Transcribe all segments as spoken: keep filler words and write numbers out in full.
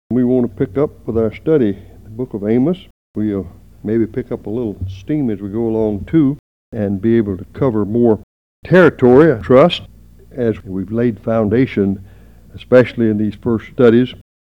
We want to pick up with our study the book of Amos. We'll maybe pick up a little steam as we go along too, and be able to cover more territory, I trust, as we've laid foundation, especially in these first studies.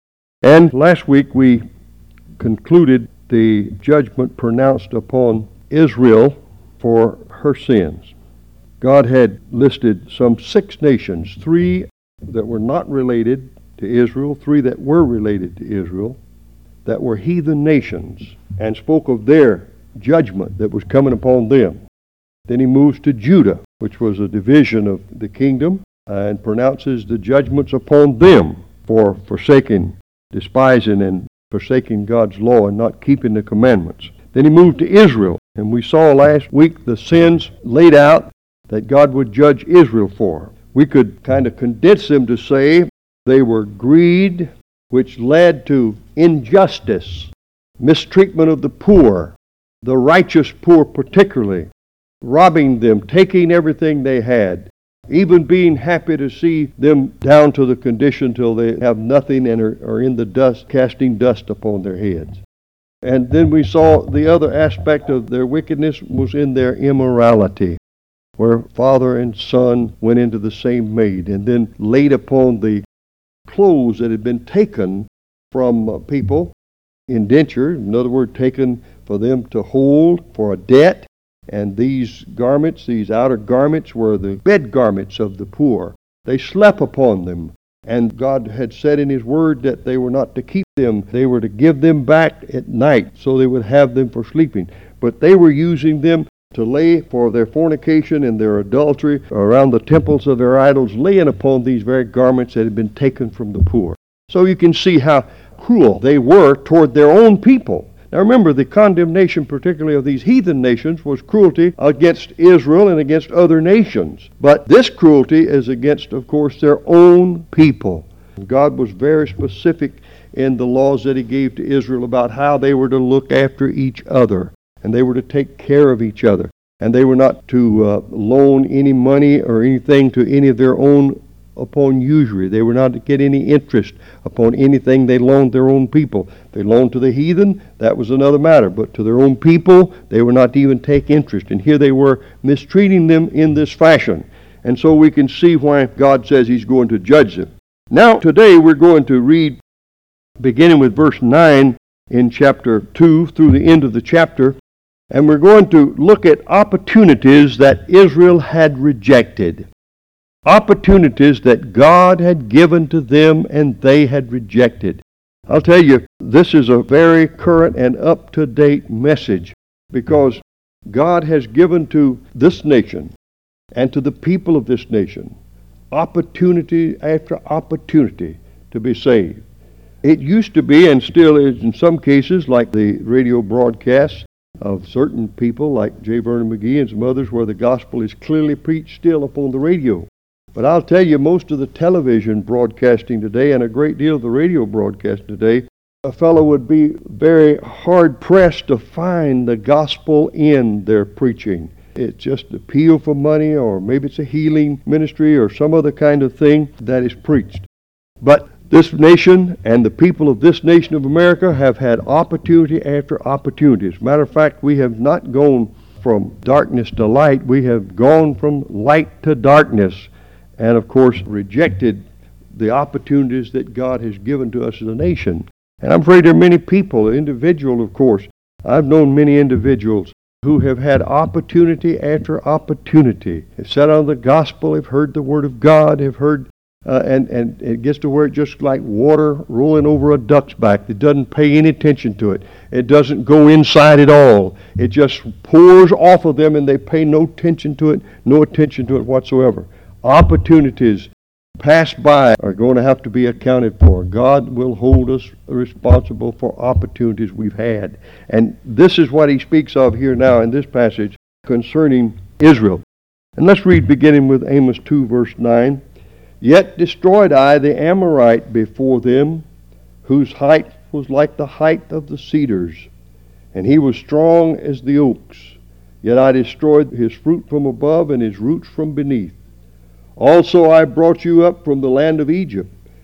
And last week we concluded the judgment pronounced upon Israel for her sins. God had listed some six nations, three that were not related to Israel, three that were related to Israel, that were heathen nations, and spoke of their judgment that was coming upon them. Then he moves to Judah, which was a division of the kingdom, and pronounces the judgments upon them for forsaking, despising, and forsaking God's law and not keeping the commandments. Then he moved to Israel, and we saw last week the sins laid out that God would judge Israel for. We could kind of condense them to say they were greed, which led to injustice, mistreatment of the poor, the righteous poor particularly, robbing them, taking everything they had, even being happy to see them down to the condition till they have nothing and are, are in the dust, casting dust upon their heads. And then we saw the other aspect of their wickedness was in their immorality, where father and son went into the same maid and then laid upon the clothes that had been taken from uh, people, indenture, in other words, taken for them to hold for a debt. And these garments, these outer garments, were the bed garments of the poor. They slept upon them. And God had said in His Word that they were not to keep them. They were to give them back at night so they would have them for sleeping. But they were using them to lay for their fornication and their adultery around the temples of their idols, laying upon these very garments that had been taken from the poor. So you can see how cruel they were toward their own people. Now remember, the condemnation particularly of these heathen nations was cruelty against Israel and against other nations. But this cruelty is against, of course, their own people. God was very specific in the laws that He gave to Israel about how they were to look after each other. And they were to take care of each other. And they were not to uh, loan any money or anything to any of their own upon usury. They were not to get any interest upon anything they loaned their own people. They loaned to the heathen, that was another matter. But to their own people, they were not to even take interest. And here they were mistreating them in this fashion. And so we can see why God says He's going to judge them. Now, today we're going to read, beginning with verse nine in chapter two through the end of the chapter. And we're going to look at opportunities that Israel had rejected. Opportunities that God had given to them and they had rejected. I'll tell you, this is a very current and up-to-date message because God has given to this nation and to the people of this nation opportunity after opportunity to be saved. It used to be, and still is in some cases, like the radio broadcasts of certain people like J. Vernon McGee and some others, where the gospel is clearly preached still upon the radio. But I'll tell you, most of the television broadcasting today and a great deal of the radio broadcasting today, a fellow would be very hard-pressed to find the gospel in their preaching. It's just appeal for money, or maybe it's a healing ministry or some other kind of thing that is preached. But this nation and the people of this nation of America have had opportunity after opportunity. As a matter of fact, we have not gone from darkness to light. We have gone from light to darkness and, of course, rejected the opportunities that God has given to us as a nation. And I'm afraid there are many people, individual, of course. I've known many individuals who have had opportunity after opportunity, have sat on the gospel, have heard the Word of God, have heard Uh, and, and it gets to where it's just like water rolling over a duck's back. It doesn't pay any attention to it. It doesn't go inside at all. It just pours off of them and they pay no attention to it, no attention to it whatsoever. Opportunities passed by are going to have to be accounted for. God will hold us responsible for opportunities we've had. And this is what He speaks of here now in this passage concerning Israel. And let's read beginning with Amos two verse nine. Yet destroyed I the Amorite before them, whose height was like the height of the cedars, and he was strong as the oaks. Yet I destroyed his fruit from above and his roots from beneath. Also I brought you up from the land of Egypt,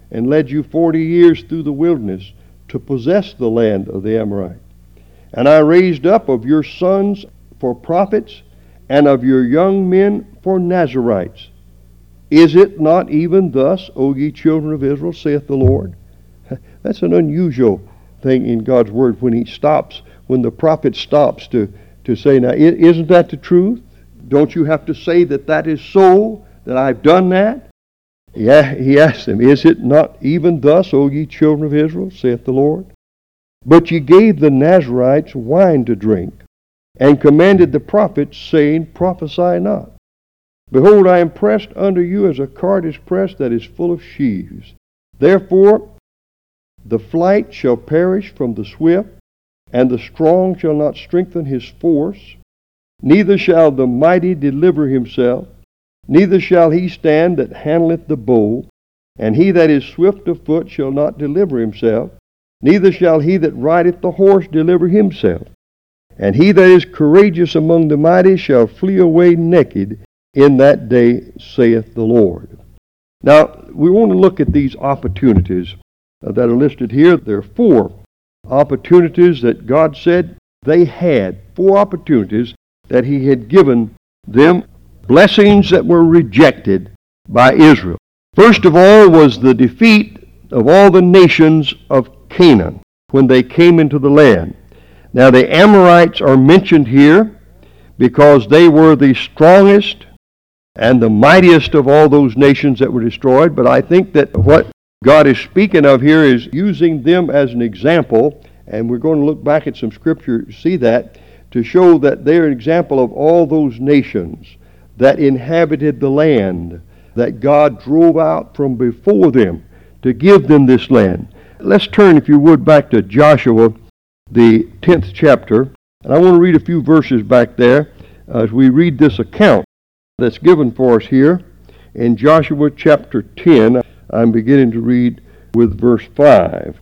and led you forty years through the wilderness to possess the land of the Amorite. And I raised up of your sons for prophets, and of your young men for Nazarites. Is it not even thus, O ye children of Israel, saith the Lord? That's an unusual thing in God's word when he stops, when the prophet stops to, to say, now, isn't that the truth? Don't you have to say that that is so, that I've done that? Yeah, he asked them, is it not even thus, O ye children of Israel, saith the Lord? But ye gave the Nazarites wine to drink, and commanded the prophets, saying, prophesy not. Behold, I am pressed unto you as a cart is pressed that is full of sheaves. Therefore the flight shall perish from the swift, and the strong shall not strengthen his force. Neither shall the mighty deliver himself, neither shall he stand that handleth the bow. And he that is swift of foot shall not deliver himself, neither shall he that rideth the horse deliver himself. And he that is courageous among the mighty shall flee away naked in that day, saith the Lord. Now, we want to look at these opportunities that are listed here. There are four opportunities that God said they had. Four opportunities that he had given them. Blessings that were rejected by Israel. First of all was the defeat of all the nations of Canaan when they came into the land. Now the Amorites are mentioned here because they were the strongest and the mightiest of all those nations that were destroyed. But I think that what God is speaking of here is using them as an example, and we're going to look back at some scripture to see that, to show that they're an example of all those nations that inhabited the land that God drove out from before them to give them this land. Let's turn, if you would, back to Joshua, the tenth chapter, and I want to read a few verses back there as we read this account that's given for us here in Joshua chapter ten. I'm beginning to read with verse five.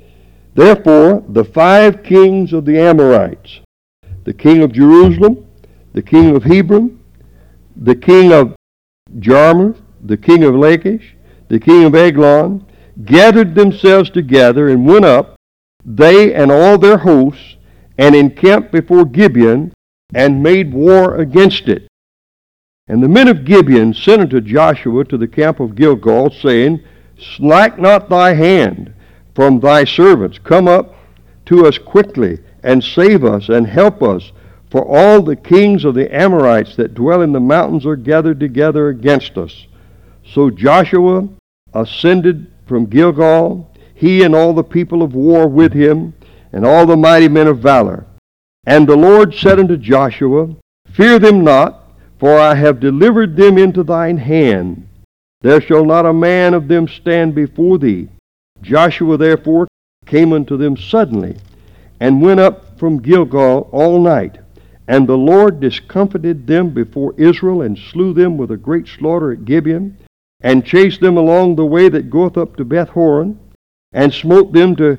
Therefore the five kings of the Amorites, the king of Jerusalem, the king of Hebron, the king of Jarmuth, the king of Lachish, the king of Eglon, gathered themselves together and went up, they and all their hosts, and encamped before Gibeon, and made war against it. And the men of Gibeon sent unto Joshua to the camp of Gilgal, saying, slack not thy hand from thy servants. Come up to us quickly, and save us, and help us. For all the kings of the Amorites that dwell in the mountains are gathered together against us. So Joshua ascended from Gilgal, he and all the people of war with him, and all the mighty men of valor. And the Lord said unto Joshua, fear them not, for I have delivered them into thine hand. There shall not a man of them stand before thee. Joshua therefore came unto them suddenly, and went up from Gilgal all night. And the Lord discomfited them before Israel, and slew them with a great slaughter at Gibeon, and chased them along the way that goeth up to Beth-horon, and smote them to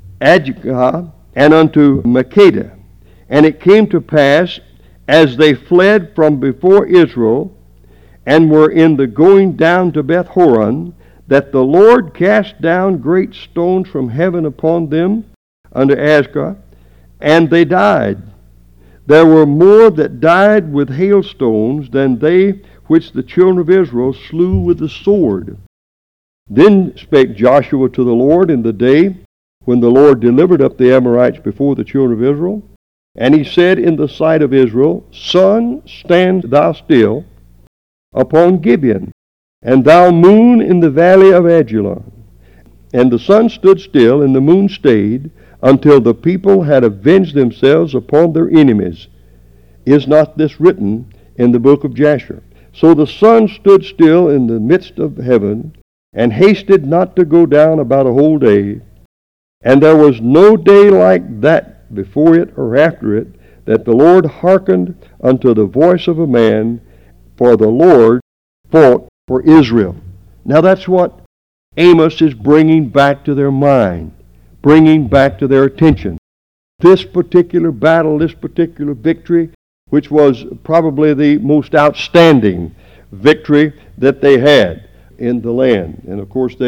Adjekah, and unto Makkedah. And it came to pass, as they fled from before Israel, and were in the going down to Beth-horon, that the Lord cast down great stones from heaven upon them unto Azekah, and they died. There were more that died with hailstones than they which the children of Israel slew with the sword. Then spake Joshua to the Lord in the day when the Lord delivered up the Amorites before the children of Israel. And he said in the sight of Israel, Sun, stand thou still upon Gibeon, and thou moon in the valley of Ajalon. And the sun stood still, and the moon stayed, until the people had avenged themselves upon their enemies. Is not this written in the book of Jasher? So the sun stood still in the midst of heaven, and hasted not to go down about a whole day. And there was no day like that before it or after it, that the Lord hearkened unto the voice of a man, for the Lord fought for Israel. Now that's what Amos is bringing back to their mind, bringing back to their attention. This particular battle, this particular victory, which was probably the most outstanding victory that they had in the land. And of course they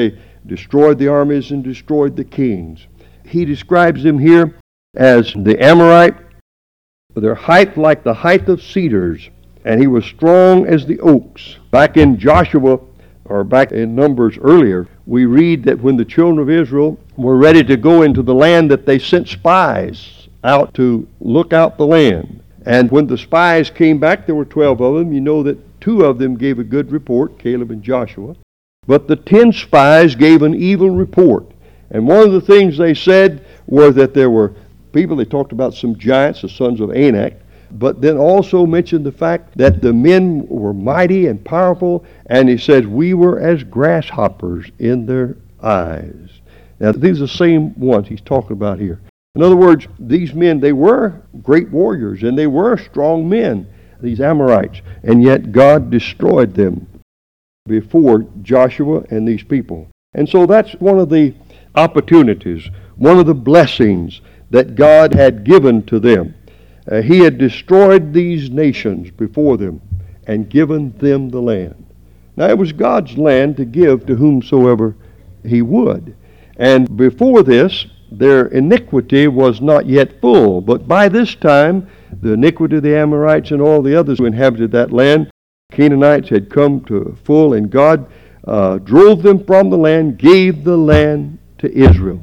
destroyed the armies and destroyed the kings. He describes them here as the Amorite, their height like the height of cedars, and he was strong as the oaks. Back in Joshua, or back in Numbers earlier, we read that when the children of Israel were ready to go into the land, that they sent spies out to look out the land. And when the spies came back, there were twelve of them. You know that two of them gave a good report, Caleb and Joshua. But the ten spies gave an evil report. And one of the things they said were that there were people, they talked about some giants, the sons of Anak, but then also mentioned the fact that the men were mighty and powerful, and he says, we were as grasshoppers in their eyes. Now, these are the same ones he's talking about here. In other words, these men, they were great warriors, and they were strong men, these Amorites, and yet God destroyed them before Joshua and these people. And so that's one of the opportunities, one of the blessings that God had given to them. Uh, he had destroyed these nations before them and given them the land. Now, it was God's land to give to whomsoever he would. And before this, their iniquity was not yet full. But by this time, the iniquity of the Amorites and all the others who inhabited that land, Canaanites, had come to full, and God uh, drove them from the land, gave the land to Israel.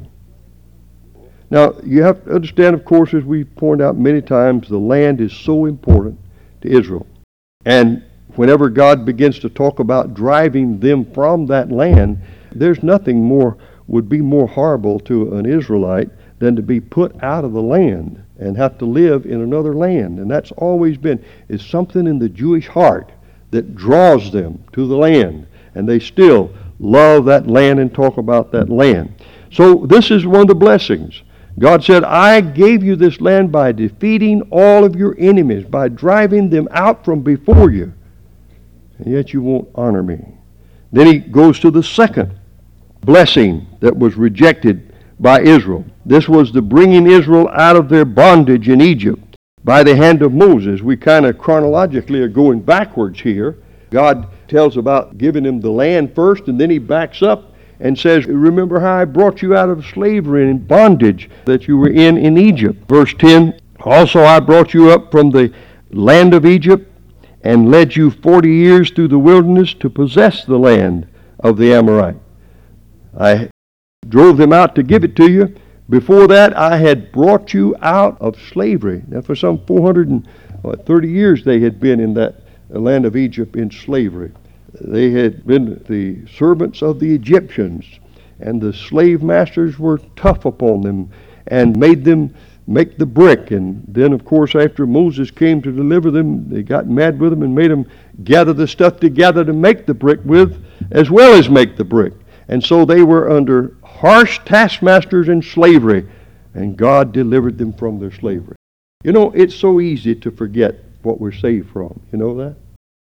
Now, you have to understand, of course, as we pointed out many times, the land is so important to Israel. And whenever God begins to talk about driving them from that land, there's nothing more, would be more horrible to an Israelite than to be put out of the land and have to live in another land. And that's always been, is something in the Jewish heart that draws them to the land. And they still love that land and talk about that land. So this is one of the blessings. God said, I gave you this land by defeating all of your enemies, by driving them out from before you, and yet you won't honor me. Then he goes to the second blessing that was rejected by Israel. This was the bringing Israel out of their bondage in Egypt by the hand of Moses. We kind of chronologically are going backwards here. God tells about giving them the land first, and then he backs up and says, remember how I brought you out of slavery and bondage that you were in in Egypt. Verse ten, also I brought you up from the land of Egypt and led you forty years through the wilderness to possess the land of the Amorite. I drove them out to give it to you. Before that, I had brought you out of slavery. Now, for some four hundred thirty years, they had been in that land of Egypt in slavery. They had been the servants of the Egyptians, and the slave masters were tough upon them and made them make the brick. And then, of course, after Moses came to deliver them, they got mad with them and made them gather the stuff together to make the brick with, as well as make the brick. And so they were under harsh taskmasters in slavery, and God delivered them from their slavery. You know, it's so easy to forget what we're saved from. You know that?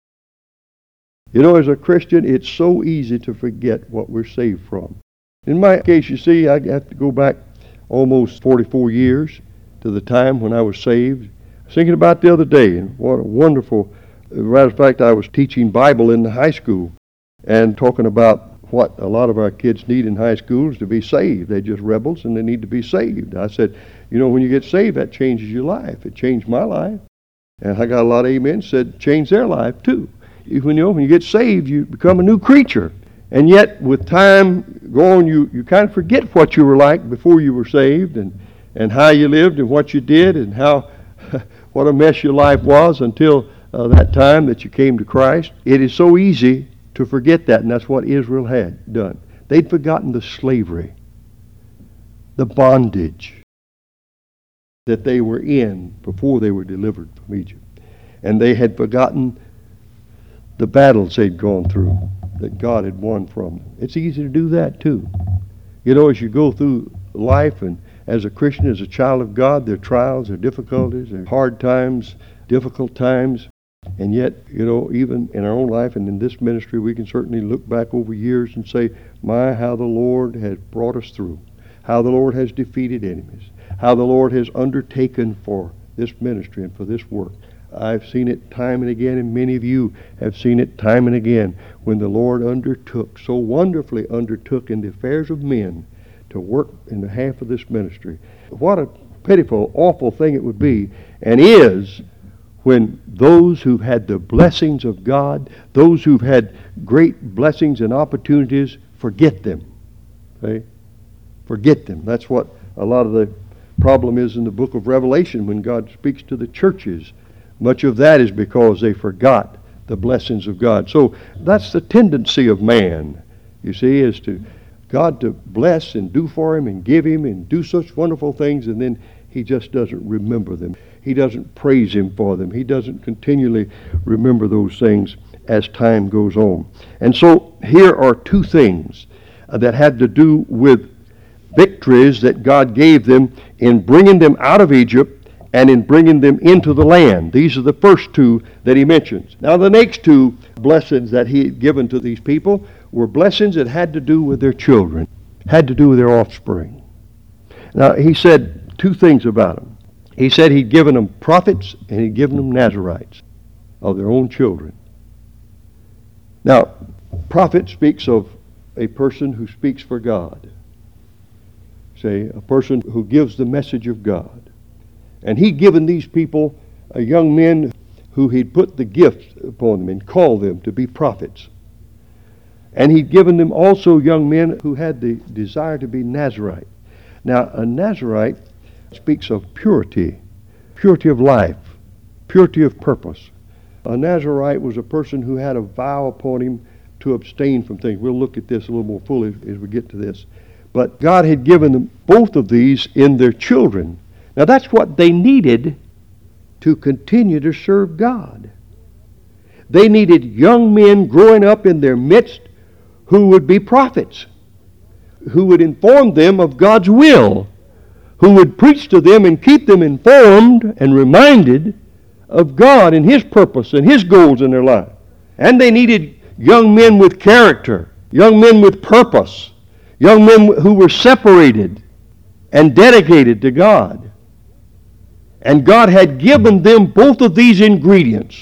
You know, as a Christian, it's so easy to forget what we're saved from. In my case, you see, I have to go back almost forty-four years to the time when I was saved. I was thinking about the other day, and what a wonderful, as a matter of fact, I was teaching Bible in the high school and talking about what a lot of our kids need in high school is to be saved. They're just rebels and they need to be saved. I said, you know, when you get saved, that changes your life. It changed my life. And I got a lot of amens said, change their life too. When you know, when you get saved, you become a new creature. And yet, with time going, you, you kind of forget what you were like before you were saved, and, and how you lived and what you did and how what a mess your life was until uh, that time that you came to Christ. It is so easy to forget that, and that's what Israel had done. They'd forgotten the slavery, the bondage that they were in before they were delivered from Egypt. And they had forgotten the battles they'd gone through that God had won from them. It's easy to do that too. You know, as you go through life and as a Christian, as a child of God, there are trials, there are difficulties, there are hard times, difficult times. And yet, you know, even in our own life and in this ministry, we can certainly look back over years and say, my, how the Lord has brought us through, how the Lord has defeated enemies, how the Lord has undertaken for this ministry and for this work. I've seen it time and again, and many of you have seen it time and again, when the Lord undertook, so wonderfully undertook in the affairs of men, to work in behalf of this ministry. What a pitiful, awful thing it would be, and is, when those who've had the blessings of God, those who've had great blessings and opportunities, forget them. Okay? Forget them. That's what a lot of the problem is in the book of Revelation when God speaks to the churches. Much of that is because they forgot the blessings of God. So that's the tendency of man, you see, is to God to bless and do for him and give him and do such wonderful things, and then he just doesn't remember them. He doesn't praise him for them. He doesn't continually remember those things as time goes on. And so here are two things uh, that had to do with victories that God gave them in bringing them out of Egypt and in bringing them into the land. These are the first two that he mentions. Now the next two blessings that he had given to these people were blessings that had to do with their children, had to do with their offspring. Now he said two things about them. He said he'd given them prophets and he'd given them Nazarites of their own children. Now, prophet speaks of a person who speaks for God. Say, a person who gives the message of God. And he'd given these people, uh, young men, who he'd put the gift upon them and called them to be prophets. And he'd given them also young men who had the desire to be Nazarite. Now, a Nazarite speaks of purity, purity of life, purity of purpose. A Nazarite was a person who had a vow upon him to abstain from things. We'll look at this a little more fully as we get to this. But God had given them both of these in their children. Now that's what they needed to continue to serve God. They needed young men growing up in their midst who would be prophets, who would inform them of God's will, who would preach to them and keep them informed and reminded of God and His purpose and His goals in their life. And they needed young men with character, young men with purpose, young men who were separated and dedicated to God. And God had given them both of these ingredients.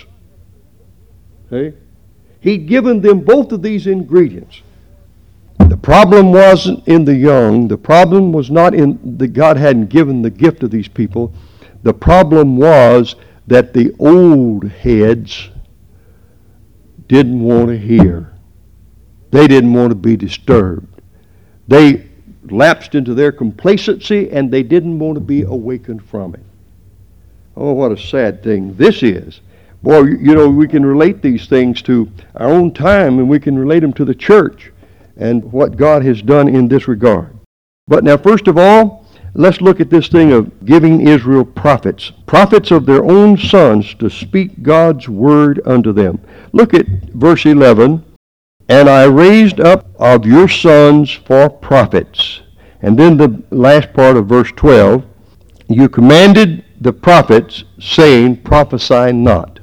Okay? He'd given them both of these ingredients. The problem wasn't in the young. The problem was not in that God hadn't given the gift of these people. The problem was that the old heads didn't want to hear. They didn't want to be disturbed. They lapsed into their complacency and they didn't want to be awakened from it. Oh, what a sad thing this is. Boy, you know, we can relate these things to our own time and we can relate them to the church and what God has done in this regard. But now, first of all, let's look at this thing of giving Israel prophets. Prophets of their own sons to speak God's word unto them. Look at verse eleven. And I raised up of your sons for prophets. And then the last part of verse twelve. You commanded the prophets, saying, prophesy not.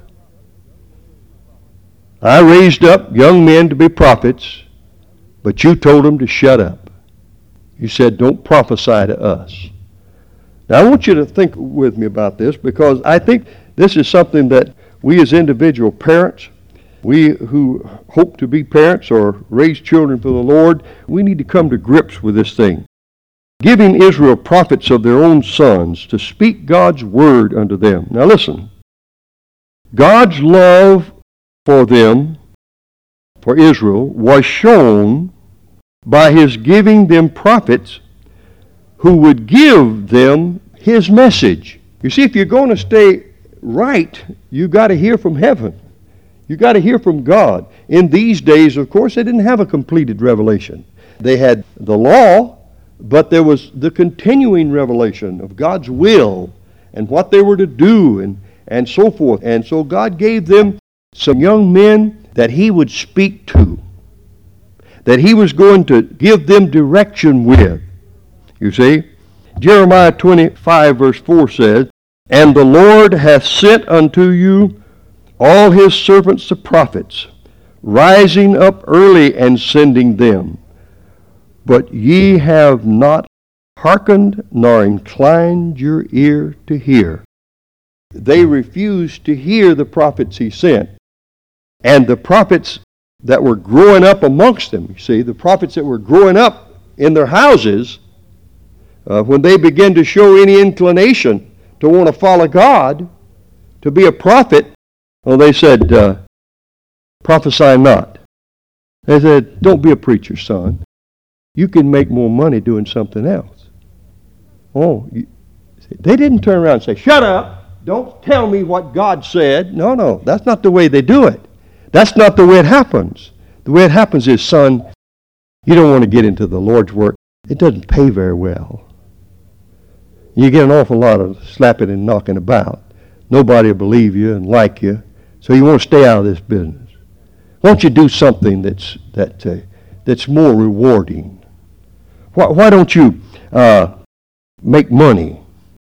I raised up young men to be prophets, but you told them to shut up. You said, don't prophesy to us. Now I want you to think with me about this, because I think this is something that we as individual parents, we who hope to be parents or raise children for the Lord, we need to come to grips with this thing. Giving Israel prophets of their own sons to speak God's word unto them. Now listen, God's love for them, for Israel, was shown by His giving them prophets who would give them His message. You see, if you're going to stay right, you've got to hear from heaven. You've got to hear from God. In these days, of course, they didn't have a completed revelation. They had the law, but there was the continuing revelation of God's will and what they were to do and, and so forth. And so God gave them some young men that He would speak to, that He was going to give them direction with. You see, Jeremiah twenty-five verse four says, and the Lord hath sent unto you all His servants the prophets, rising up early and sending them. But ye have not hearkened nor inclined your ear to hear. they refused to hear the prophets he sent. And the prophets that were growing up amongst them, you see, the prophets that were growing up in their houses, uh, when they began to show any inclination to want to follow God, to be a prophet, well, they said, uh, prophesy not. They said, don't be a preacher, son. You can make more money doing something else. Oh, you, they didn't turn around and say, shut up, don't tell me what God said. No, no, that's not the way they do it. That's not the way it happens. The way it happens is, son, you don't want to get into the Lord's work. It doesn't pay very well. You get an awful lot of slapping and knocking about. Nobody will believe you and like you, so you want to stay out of this business. Why don't you do something that's that uh, that's more rewarding? Why, why don't you uh, make money?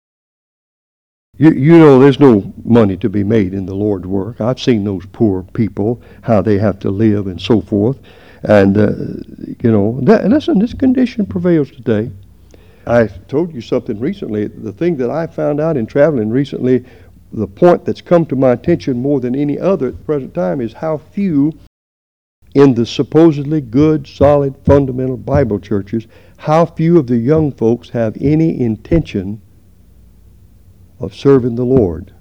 You, you know there's no money to be made in the Lord's work. I've seen those poor people, how they have to live and so forth. And, uh, you know, that, listen, this condition prevails today. I told you something recently. The thing that I found out in traveling recently, the point that's come to my attention more than any other at the present time is how few in the supposedly good, solid, fundamental Bible churches, how few of the young folks have any intention of serving the Lord.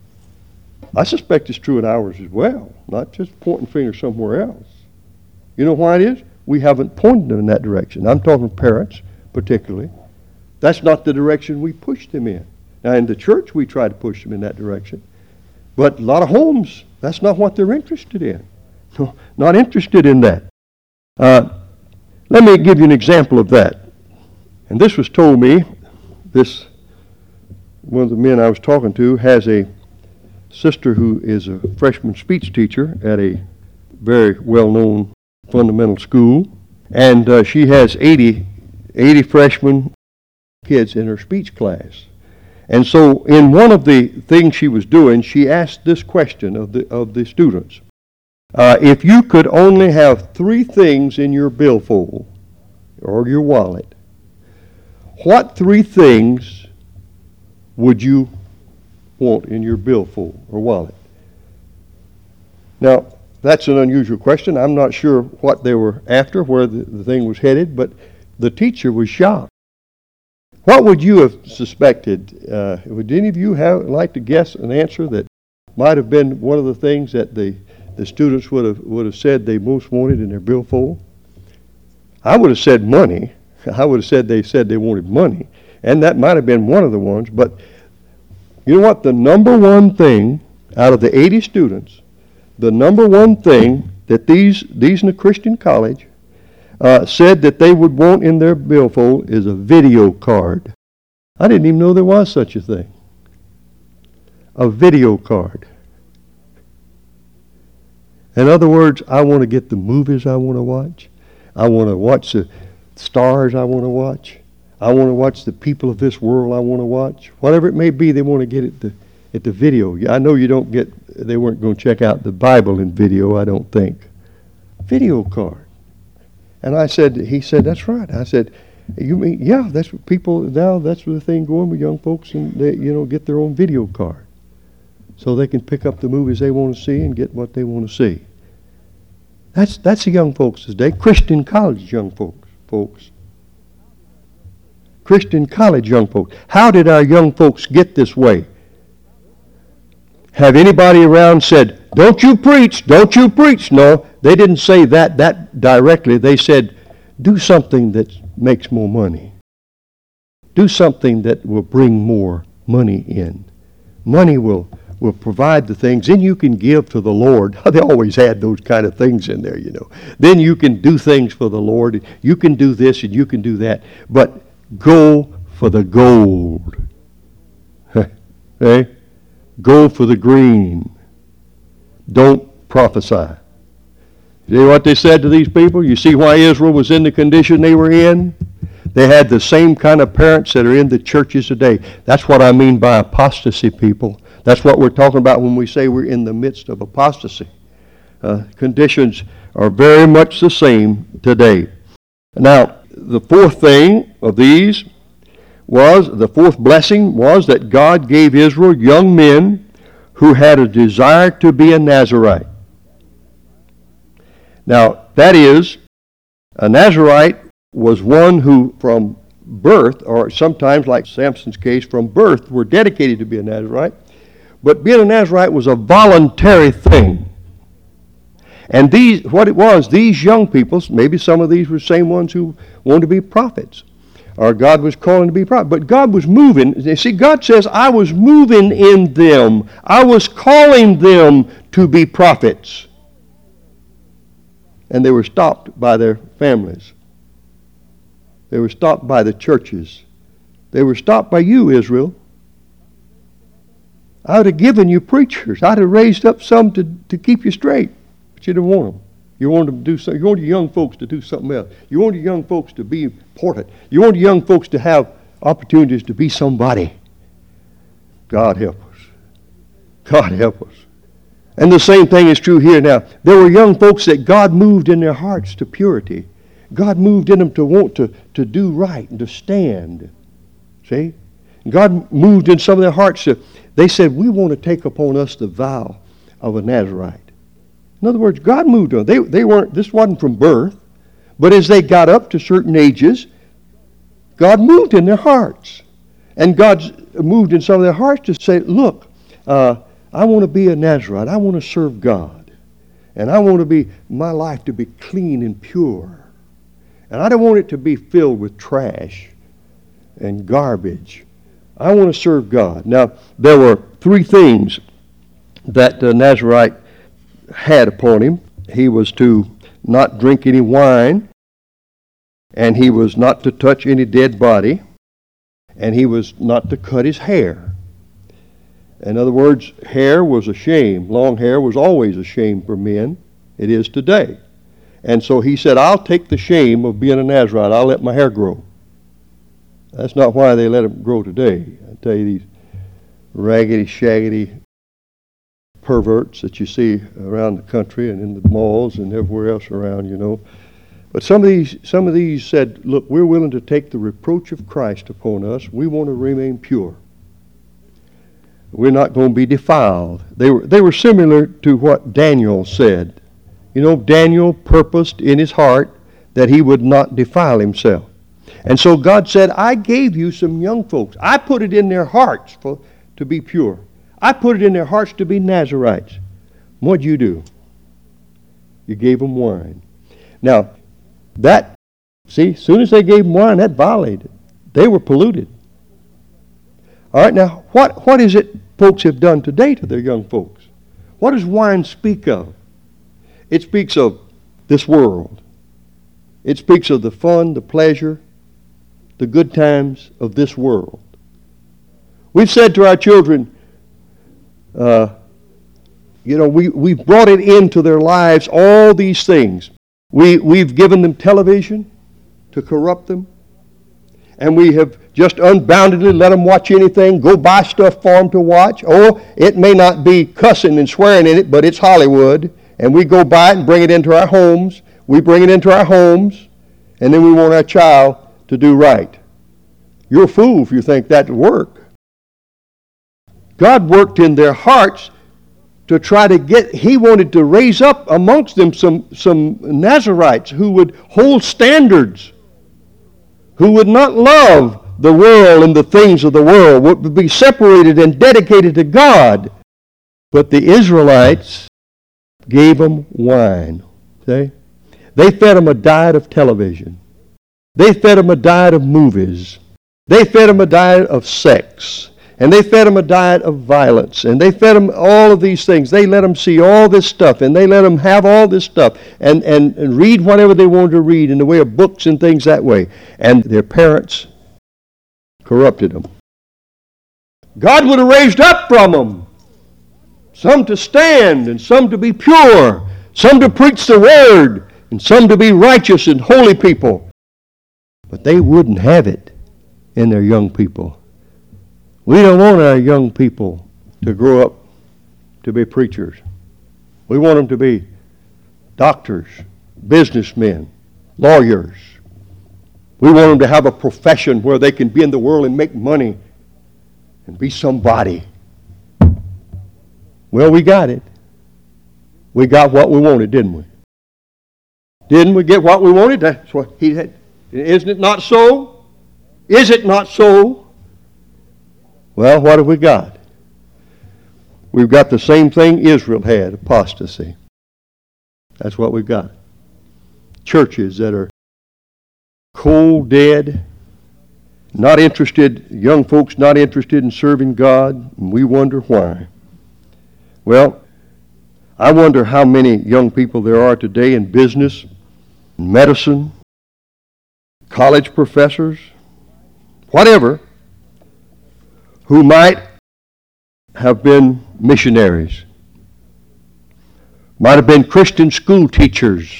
I suspect it's true in ours as well, not just pointing fingers somewhere else. You know why it is? We haven't pointed them in that direction. I'm talking parents particularly. That's not the direction we push them in. Now in the church we try to push them in that direction. But a lot of homes, that's not what they're interested in. No, not interested in that. Uh, let me give you an example of that. And this was told me, this one of the men I was talking to has a sister who is a freshman speech teacher at a very well-known fundamental school, and uh, she has eighty, eighty freshman kids in her speech class. And so in one of the things she was doing, she asked this question of the of the students. Uh, if you could only have three things in your billfold or your wallet, what three things would you want in your billfold or wallet? Now, that's an unusual question. I'm not sure what they were after, where the, the thing was headed, but the teacher was shocked. What would you have suspected? Uh, would any of you have like to guess an answer that might have been one of the things that the, the students would have would have said they most wanted in their billfold? I would have said money. I would have said they said they wanted money. And that might have been one of the ones, but you know what? The number one thing out of the eighty students, the number one thing that these, these in a Christian college uh, said that they would want in their billfold is a video card. I didn't even know there was such a thing. A video card. In other words, I want to get the movies I want to watch. I want to watch the stars I want to watch. I want to watch the people of this world I want to watch. Whatever it may be, they want to get it the, at the video. I know you don't get, they weren't going to check out the Bible in video, I don't think. Video card. And I said, he said, that's right. I said, you mean, yeah, that's what people, now that's the thing going with young folks, and they, you know, get their own video card. So they can pick up the movies they want to see and get what they want to see. That's that's the young folks today. Christian college young folks, folks. Christian college young folks. How did our young folks get this way? Have anybody around said, don't you preach, don't you preach? No, they didn't say that that directly. They said, do something that makes more money. Do something that will bring more money in. Money will will provide the things, then you can give to the Lord. They always had those kind of things in there, you know. Then you can do things for the Lord. You can do this and you can do that. But go for the gold. Hey? Go for the green. Don't prophesy. You see what they said to these people? You see why Israel was in the condition they were in? They had the same kind of parents that are in the churches today. That's what I mean by apostasy, people. That's what we're talking about when we say we're in the midst of apostasy. Uh, conditions are very much the same today. Now, the fourth thing of these was, the fourth blessing was that God gave Israel young men who had a desire to be a Nazirite. Now, that is, a Nazirite was one who from birth, or sometimes like Samson's case, from birth were dedicated to be a Nazirite. But being a Nazirite was a voluntary thing. And these, what it was, these young people, maybe some of these were the same ones who wanted to be prophets, or God was calling to be prophet. But God was moving. You see, God says, I was moving in them. I was calling them to be prophets. And they were stopped by their families. They were stopped by the churches. They were stopped by you, Israel. I would have given you preachers. I'd have raised up some to, to keep you straight. But you didn't want them. You wanted them to do something. You wanted your young folks to do something else. You wanted your young folks to be important. You wanted your young folks to have opportunities to be somebody. God help us. God help us. And the same thing is true here now. There were young folks that God moved in their hearts to purity. God moved in them to want to, to do right and to stand. See? God moved in some of their hearts to, they said, we want to take upon us the vow of a Nazirite. In other words, God moved on. They, they weren't, this wasn't from birth, but as they got up to certain ages, God moved in their hearts. And God moved in some of their hearts to say, look, uh, I want to be a Nazirite. I want to serve God. And I want to be, my life to be clean and pure. And I don't want it to be filled with trash and garbage. I want to serve God. Now, there were three things that the Nazirite had upon him. He was to not drink any wine, and he was not to touch any dead body, and he was not to cut his hair. In other words, hair was a shame. Long hair was always a shame for men. It is today. And so he said, I'll take the shame of being a Nazirite. I'll let my hair grow. That's not why they let it grow today. I tell you, these raggedy, shaggedy perverts that you see around the country and in the malls and everywhere else around, you know. But some of these, some of these said, look, we're willing to take the reproach of Christ upon us. We want to remain pure. We're not going to be defiled. They were, they were similar to what Daniel said. You know, Daniel purposed in his heart that he would not defile himself. And so God said, I gave you some young folks. I put it in their hearts for, to be pure. I put it in their hearts to be Nazirites. What'd you do? You gave them wine. Now, that, see, as soon as they gave them wine, that violated. They were polluted. All right, now, what, what is it folks have done today to their young folks? What does wine speak of? It speaks of this world. It speaks of the fun, the pleasure, the good times of this world. We've said to our children, uh, you know, we, we've brought it into their lives, all these things. We, we've given them television to corrupt them. And we have just unboundedly let them watch anything, go buy stuff for them to watch. Oh, it may not be cussing and swearing in it, but it's Hollywood. And we go buy it and bring it into our homes. We bring it into our homes, and then we want our child to do right. You're a fool if you think that will work. God worked in their hearts to try to get, he wanted to raise up amongst them some, some Nazirites who would hold standards, who would not love the world and the things of the world, would be separated and dedicated to God. But the Israelites gave them wine. See? They fed them a diet of television. They fed them a diet of movies. They fed them a diet of sex. And they fed them a diet of violence. And they fed them all of these things. They let them see all this stuff. And they let them have all this stuff. And, and, and read whatever they wanted to read in the way of books and things that way. And their parents corrupted them. God would have raised up from them some to stand, and some to be pure, some to preach the word, and some to be righteous and holy people. But they wouldn't have it in their young people. We don't want our young people to grow up to be preachers. We want them to be doctors, businessmen, lawyers, We want them to have a profession where they can be in the world and make money and be somebody. Well, we got it. We got what we wanted, didn't we? Didn't we get what we wanted? That's what he said. Isn't it not so? Is it not so? Well, what have we got? We've got the same thing Israel had, apostasy. That's what we've got. Churches that are cold, dead, not interested, young folks not interested in serving God, and we wonder why. Well, I wonder how many young people there are today in business, medicine, college professors, whatever, who might have been missionaries, might have been Christian school teachers.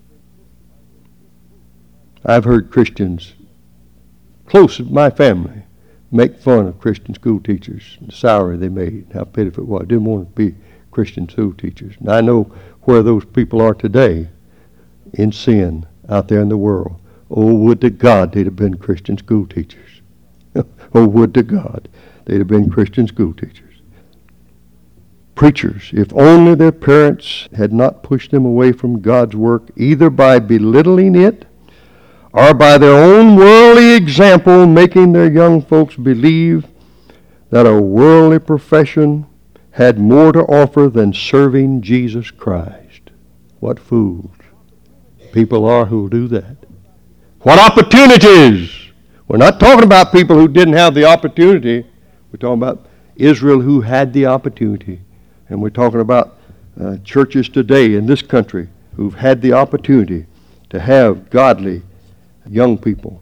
I've heard Christians close to my family make fun of Christian school teachers, the salary they made, how pitiful it was. Didn't want to be Christian school teachers. And I know where those people are today, in sin, out there in the world. Oh, would to God they'd have been Christian school teachers. Oh, would to God they'd have been Christian school teachers. Preachers, if only their parents had not pushed them away from God's work, either by belittling it or by their own worldly example, making their young folks believe that a worldly profession had more to offer than serving Jesus Christ. What fools people are who do that. What opportunities! We're not talking about people who didn't have the opportunity. We're talking about Israel who had the opportunity. And we're talking about uh, churches today in this country who've had the opportunity to have godly young people.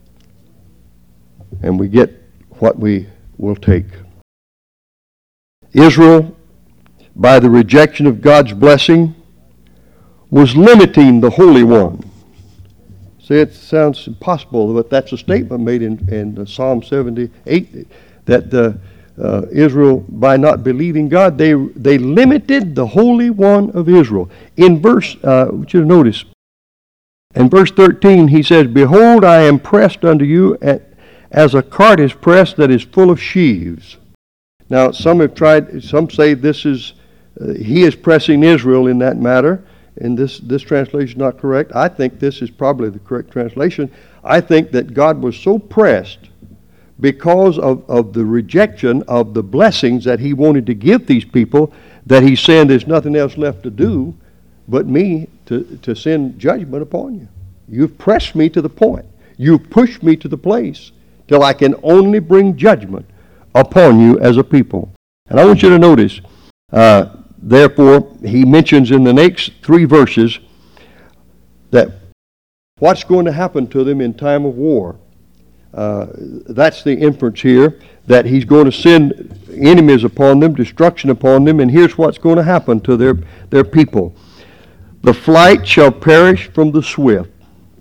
And we get what we will take. Israel, by the rejection of God's blessing, was limiting the Holy One. See, it sounds impossible, but that's a statement made in, in Psalm seventy-eight, that the Uh, Israel, by not believing God, they they limited the Holy One of Israel. In verse, uh, what you notice, in verse thirteen, he says, "Behold, I am pressed unto you at, as a cart is pressed that is full of sheaves." Now, some have tried. Some say this is uh, he is pressing Israel in that matter, and this this translation is not correct. I think this is probably the correct translation. I think that God was so pressed because of, of the rejection of the blessings that he wanted to give these people, that he's saying there's nothing else left to do but me to, to send judgment upon you. You've pressed me to the point. You've pushed me to the place till I can only bring judgment upon you as a people. And I want you to notice, uh, therefore, he mentions in the next three verses that what's going to happen to them in time of war. Uh, that's the inference here, that he's going to send enemies upon them, destruction upon them, and here's what's going to happen to their, their people. The flight shall perish from the swift.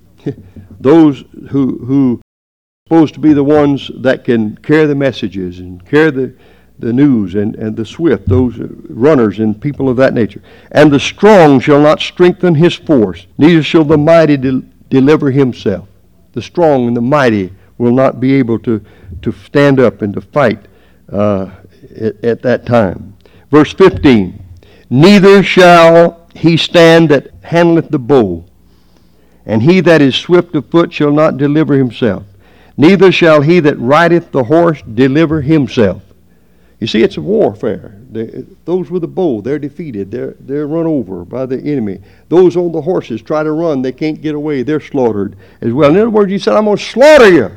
Those who who are supposed to be the ones that can carry the messages and carry the, the news, and, and the swift, those runners and people of that nature. And the strong shall not strengthen his force, neither shall the mighty de- deliver himself. The strong and the mighty will not be able to, to stand up and to fight uh, at, at that time. Verse fifteen, neither shall he stand that handleth the bow, and he that is swift of foot shall not deliver himself. Neither shall he that rideth the horse deliver himself. You see, it's a warfare. They, those with the bow, they're defeated. They're, they're run over by the enemy. Those on the horses try to run. They can't get away. They're slaughtered as well. In other words, he said, I'm going to slaughter you.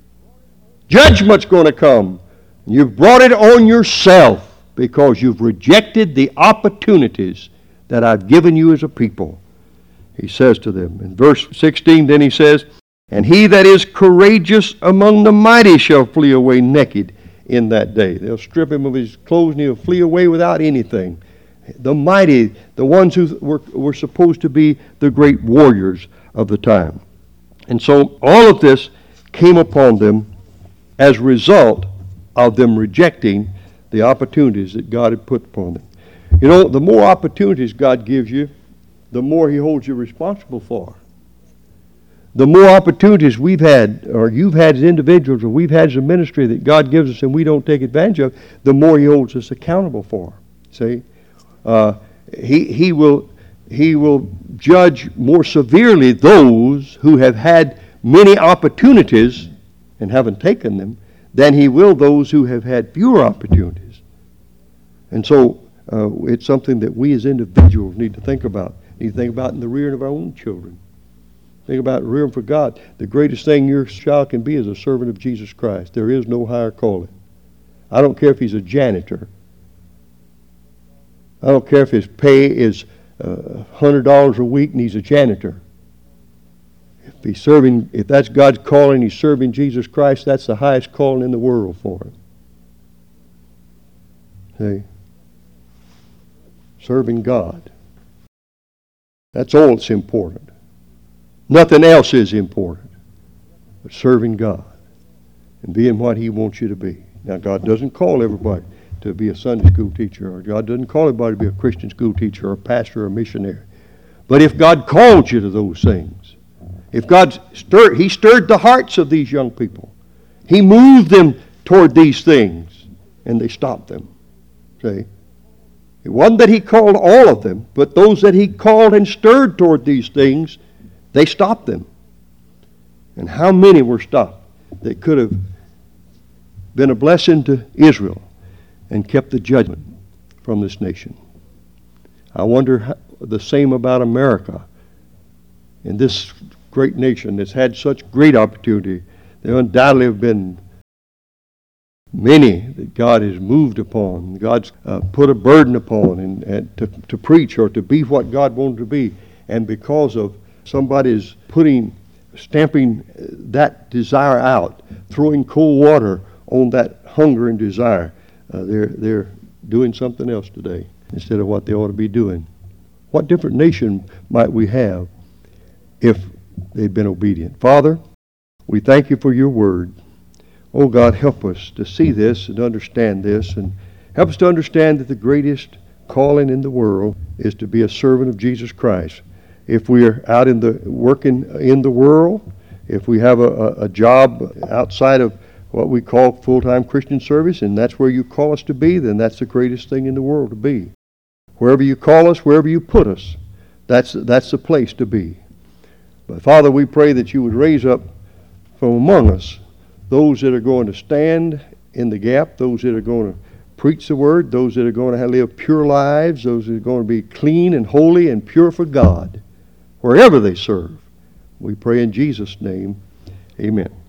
Judgment's going to come. You've brought it on yourself because you've rejected the opportunities that I've given you as a people. He says to them. In verse sixteen, then he says, and he that is courageous among the mighty shall flee away naked in that day. They'll strip him of his clothes and he'll flee away without anything. The mighty, the ones who were, were supposed to be the great warriors of the time. And so all of this came upon them as a result of them rejecting the opportunities that God had put upon them. You know, the more opportunities God gives you, the more he holds you responsible for. the more opportunities we've had, or you've had as individuals, or we've had as a ministry that God gives us and we don't take advantage of, the more He holds us accountable for. See? Uh, he, he, will, he will judge more severely those who have had many opportunities and haven't taken them than He will those who have had fewer opportunities. And so uh, it's something that we as individuals need to think about. Need to think about in the rearing of our own children. Think about rearing for God. The greatest thing your child can be is a servant of Jesus Christ. There is no higher calling. I don't care if he's a janitor. I don't care if his pay is uh, one hundred dollars a week and he's a janitor. If he's serving, if that's God's calling, he's serving Jesus Christ, that's the highest calling in the world for him. See? Serving God. That's all that's important. Nothing else is important but serving God and being what He wants you to be. Now, God doesn't call everybody to be a Sunday school teacher, or God doesn't call everybody to be a Christian school teacher or a pastor or a missionary. But if God called you to those things, if God stirred, He stirred the hearts of these young people. He moved them toward these things, and they stopped them. See? It wasn't that He called all of them, but those that He called and stirred toward these things, they stopped them. And how many were stopped that could have been a blessing to Israel and kept the judgment from this nation? I wonder how, the same about America. In this great nation that's had such great opportunity, there undoubtedly have been many that God has moved upon, God's uh, put a burden upon and, and to, to preach or to be what God wanted to be. And because of somebody's putting, stamping that desire out, throwing cold water on that hunger and desire, uh, they're, they're doing something else today instead of what they ought to be doing. What different nation might we have if they'd been obedient? Father, we thank You for Your word. Oh God, help us to see this and understand this, and help us to understand that the greatest calling in the world is to be a servant of Jesus Christ. If we are out in the working in the world, if we have a, a, a job outside of what we call full-time Christian service, and that's where You call us to be, then that's the greatest thing in the world to be. Wherever You call us, wherever You put us, that's that's the place to be. But Father, we pray that You would raise up from among us those that are going to stand in the gap, those that are going to preach the word, those that are going to have, live pure lives, those that are going to be clean and holy and pure for God, wherever they serve. We pray in Jesus' name, amen.